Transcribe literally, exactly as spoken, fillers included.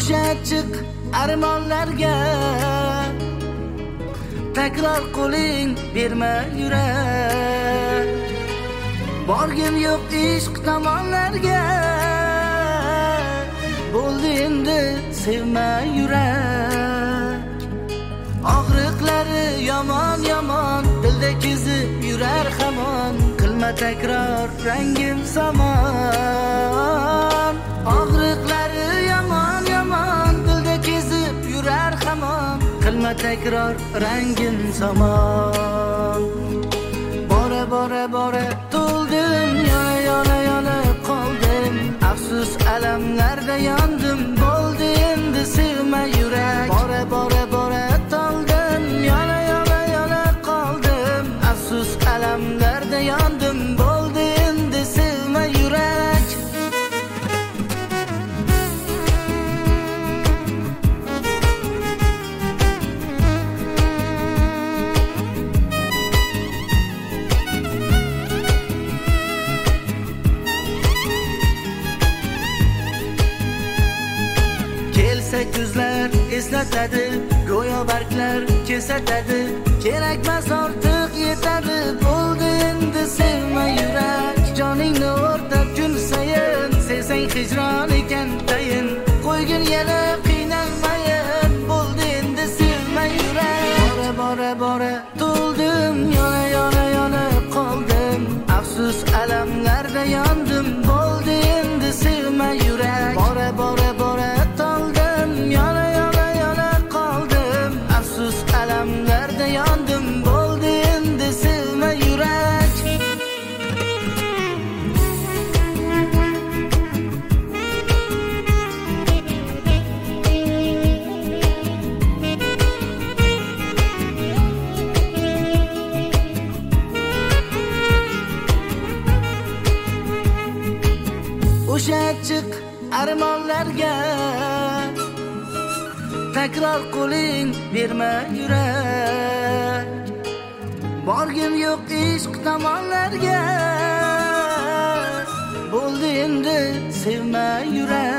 O'sha achchiq armonlarga takror qo'ling berma yurak. Borgim yo'q ishq tomonlarga, bo'ldi endi sevma yurak. Og'riqlari yomon yomon dilda kezib yurar hamon, qilma takror rangim somon. Og'riqlari yomon yomon dilda kezib yurar hamon, qilma takror rangim somon. Bora bora bora to'ldim, yana yana yana qoldim, afsus alamlarda yondim, bo'ldi endi sevma yurak. Bora bora bora to'ldim, yana yana yana qoldim, afsus alamlarda yondim, bo'ldi endi sevma yurak. Kuzlar eslatadi, go'yo barglar kesatadi, kerakmas ortiq yetadi, bo'ldi endi sevma yurak. Joningni o'rtab kun sayin, sevsang hijron ekan tayin, qo'ygin yana qiynalmayin, bo'ldi endi sevma yurak. Bora bora bora to'ldim, yana yana yana qoldim, afsus alamlarda yondim, bo'ldi endi sevma yurak. Bora bora bora to'ldim, yana yana yana qoldim, afsus alamlarda yondim, bo'ldi endi sevma yurak. O'sha achchiq armonlarga takror qo'ling berma yurak. Borgim yo'q ishq tomonlarga, bo'ldi endi sevma yurak.